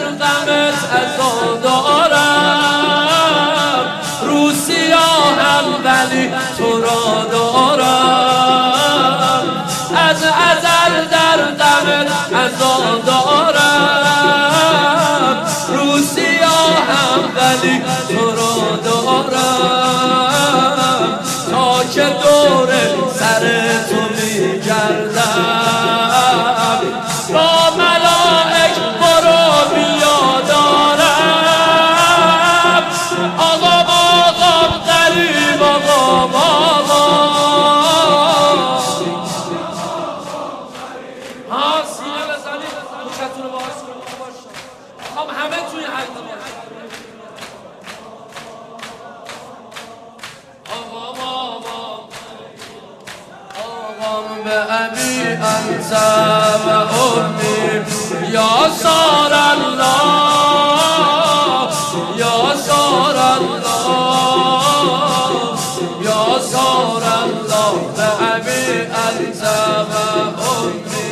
غمت عزا دارم، رو سیاهم ولی تو را دارم، از ازل در غمت عزا دارم، رو سیاهم ولی تو را دارم، تا که دور سر تو میگردم، با ملائک برو بیا دارم، آقام آقام غریب آقام آقام. ها سینه بزنید موشتون رو باز کنید باشه، میخوام همه توی حلقه باشه. آقام آقام آقام به ابی انت و امی یا سار الله، یا سار الله، یا سار الله به ابی انت و امی.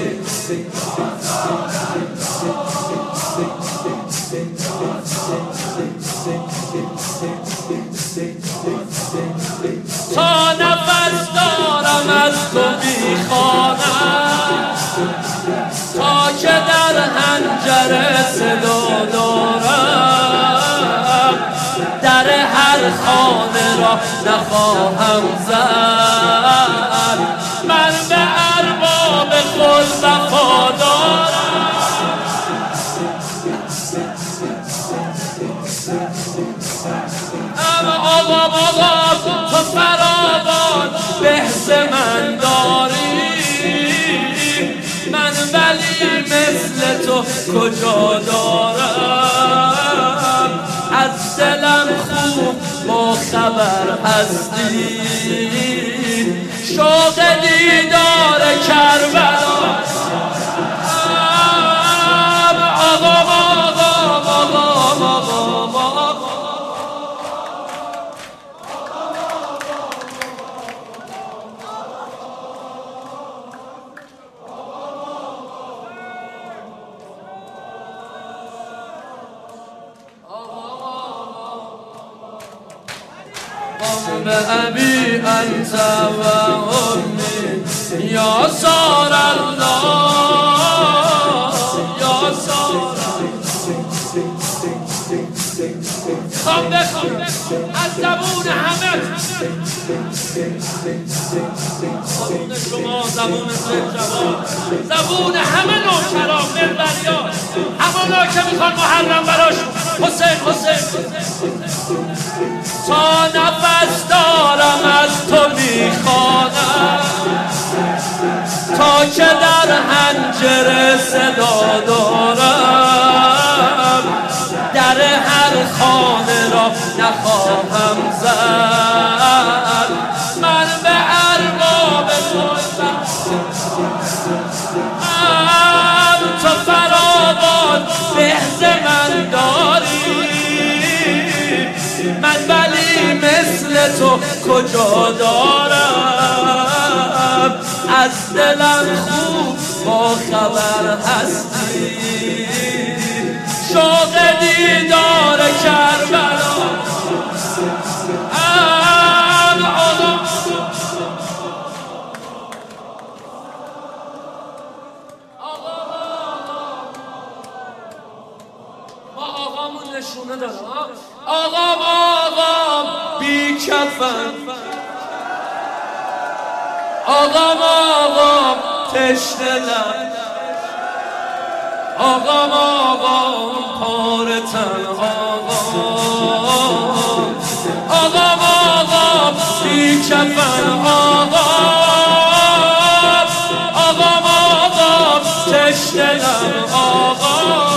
تا نفس دارم از تو میخوانم، تا که در حنجره صدا دارم، در هر خانه را نخواهم زد، من به ارباب خود وفادارم. آقام آقام تو فراوان بحث من داری، من ولی مثل تو کجا دارم، از دلم خوب با خبر هستی، شوق دیدار کربلا. آقام آقام آقام آقام آقام به ابی انت و امی یا سار الله، یا سار خواهم بخوام از زبون همه، زبون شما، زبون جوان، زبون همه نوکران منبریان، همانا که میخوان محرم براش حسین حسین. تا نفس دارم از تو میخوانم، تا که در حنجره صدا دارم، در هر خانه را نخواهم زد، من به ارباب خودم تو فراوان بحث من داری، من ولی مثل تو کجا دارم، از دلم خوب با خبر هستی، شوق دیدار کربلا. ما آقامون نشونه دارم، آقام آقام بی کفن، آقام آقام تشنه لب، آقام آقام پاره تن، آقام آقام آقام بی کفن، آقام آقام آقام تشنه لب، آقام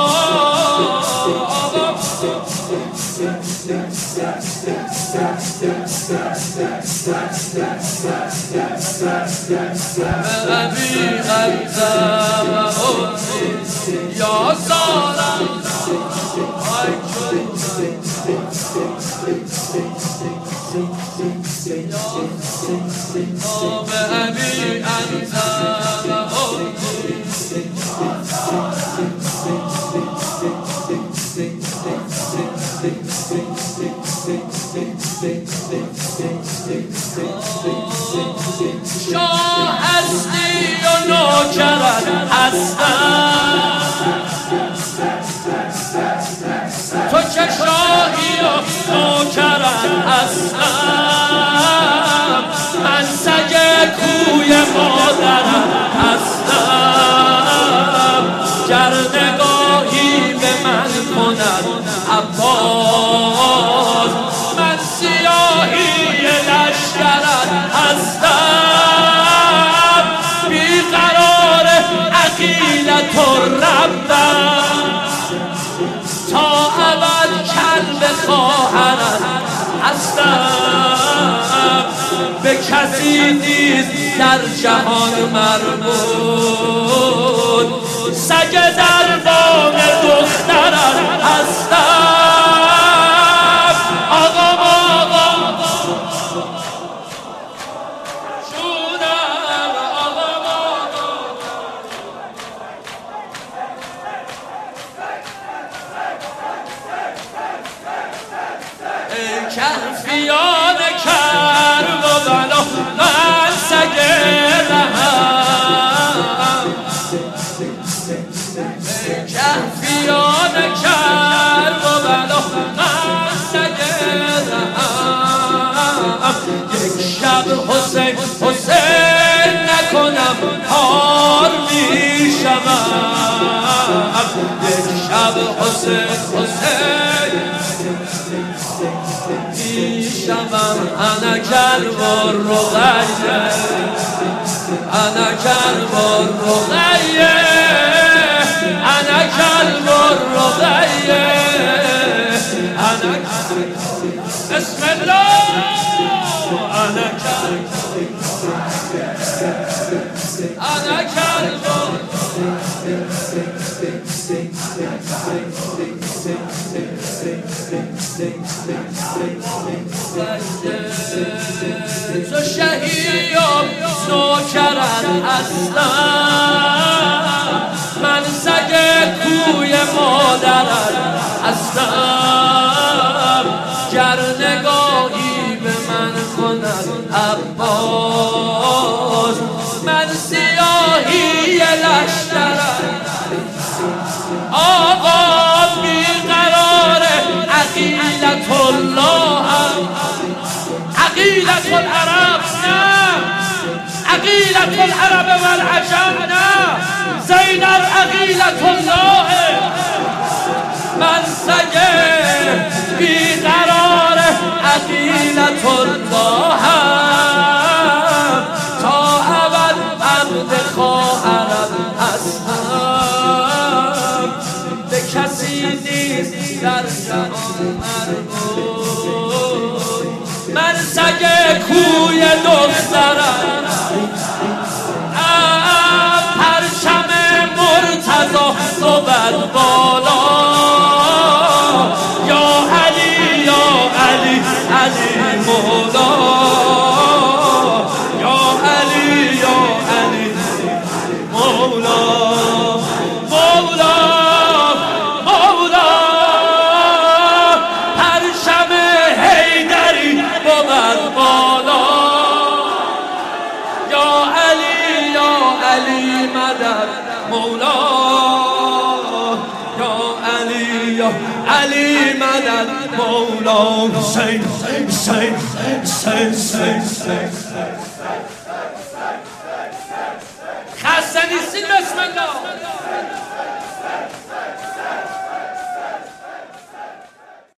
ابی انت و امی یا سار ابی انت و امی هستم، تو که شاهی و نوکرت هستم، من سگ کوی مادرت هستم، گر نگاهی به من کند عباس، من سیاهی لشکرت هستم، بیقرار عقیلت و ربم، تا ابد کلب خواهرت هستم، به کسی نیست در جهان مربوط، سگ دربان دخترت هستم. آقا شونم، آقا ای کهفیان کرب و بلا، من سگ رهم، ای کهفیان کرب و بلا، من سگ رهم، یک شب حسین حسین نکنم حال میشوم، یک شب حسین حسین میشوم، انا کلب الرقیه، انا کلب الرقیه، انا کلب الرقیه، انا بسم الله، انا کلب، انا کلب تو شهی و نوکرت هستم، من سگ کوی مادرت هستم، گر نگاهی به من کند عباس، من سیاهی لشکرت، آقا بیقرار عقیلت الله، عقیلت العرب نه، عقیلت العرب والعجم نه، زینب عقیلت الله، من سگ بیقرار عقیلت الله، تا ابد عبد خواهرت هستم، به کسی نیست در جهان مربوط، من سگ کوی دخترم، پرچم مرتضی بود بالا، یا علی یا علی علی مولا، یا علی یا علی مولا، مولا مولا، پرچم حیدری بود بالا، یا علی یا علی مدد مولا، یا علی یا علی مدد مولا، حسین حسین حسین حسین، خسته نیستی بسم الله.